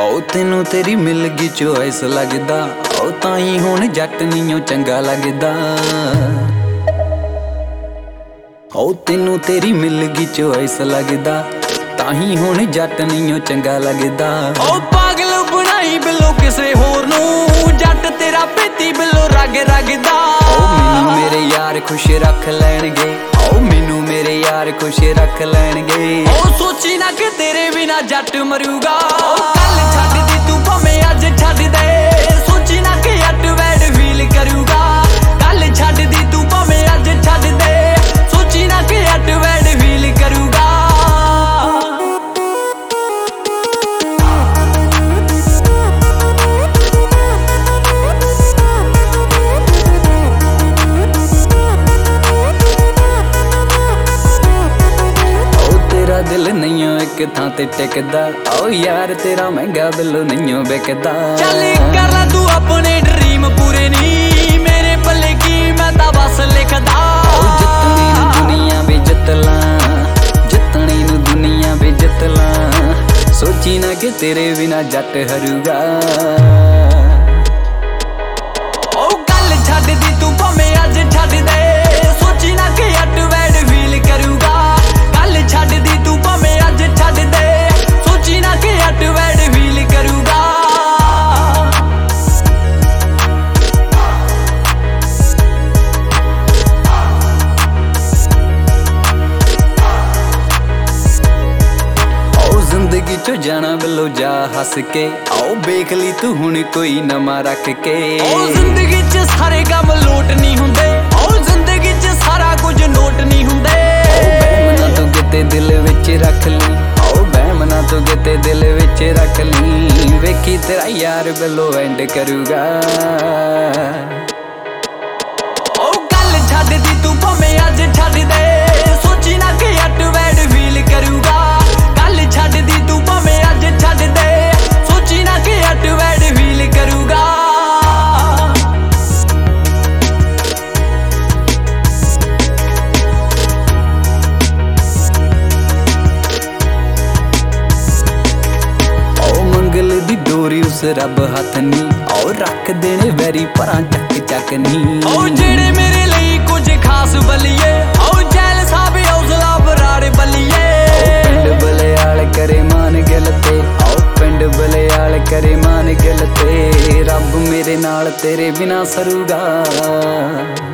ओ तेनू तेरी मिल गई चॉइस लगदा, ओ ताई हुण जट नीओ चंगा लगदा। ओ तेनू तेरी मिल गई चॉइस लगदा, ताही हुण जट नीओ चंगा लगदा। ओ पागल बनाई बिलो किसे होर नू, जट तेरा पेती बिलो रग रगदा। ओ मैनू मेरे यार खुश रख लैणगे, ओ मैनू मेरे यार खुश रख लैणगे। ओ सोची ना कि तेरे बिना जट मरूगा, कल छड्ड दी तू भावें अज छड्ड दे। सोची ना कि अट वैड फील करूगा, कल छड्ड दी तू भावें अज छड्ड दे। सोची ना कि अट वैड फील करूगा। दिल नहीं एक थां ते टिकदा, ओ यार तेरा महंगा बिलो नहीं बिकदा। चल कर ला तू अपने ड्रीम पूरे नी, मेरे पल्ले की मैं तां बस लिखदा। ओ जितनी नू दुनिया भी जितला, जितनी नू दुनिया भी जितला। सोची ना कि तेरे बिना जट हरूगा। ओ कल छड्ड दी तू भावें अज छड्ड दे। सोची ना कि अट वैड फील करूगा, कल छड्ड दी तू भावें अज छड्ड दे। सोची ना कि अट वैड फील करूगा। ओ जिंदगी चो जाना बिलो जा हस के, आओ वेख ली तू हुण कोई नमा रख के। ओ जिंदगी च सारे काम लोट नहीं हुंदे, ओ जिंदगी च सारा कुछ नोट नहीं हुंदे। तू किते दिल विच रख ली, ओ बैमना तू किते दिल विच रख ली। वेखी तेरा यार बिलो एंड करूगा। ओ कल छड्ड दी तू भावें अज छड्ड दे। सोची ना कि अट वैड फील करूगा, कल छड्ड दी तू भावें अज छड्ड दे। सोची ना कि अट वैड फील करूगा। डोरी उस रब हथ नी, और रख देने वैरी परां चक चक नी। ओ जेड़े मेरे लिए कुछ खास बलिए, ओ जैल साहब हौसला बराड़ बलिए। पिंड बलियाल करे मान गिलते, ओ पिंड बलियाल करे मान गिलते। रब मेरे नाल तेरे बिना सरूगा।